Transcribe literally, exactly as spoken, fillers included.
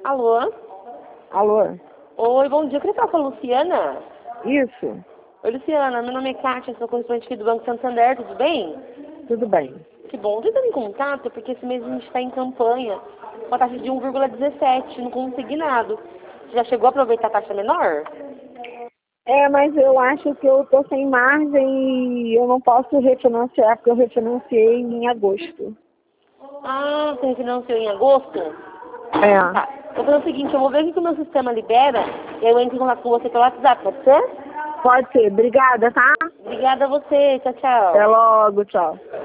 Alô? Alô? Oi, bom dia. Eu queria falar com a Luciana. Isso, Oi, Luciana. Meu nome é Kátia, sou correspondente aqui do Banco Santander, tudo bem? tudo bem. Que bom. Tô entrando em contato porque esse mês a gente está em campanha com a taxa de um vírgula dezessete no consignado. Você já chegou a aproveitar a taxa menor? É, mas eu acho que eu tô sem margem e eu não posso refinanciar, porque eu refinanciei em agosto. Ah, você refinanciou em agosto? É, Tá. Vou fazer o seguinte, eu vou ver o que o meu sistema libera e aí eu entro em contato com você pelo WhatsApp, pode ser? pode ser. Obrigada, tá? Obrigada a você. Tchau, Até tchau. logo, tchau.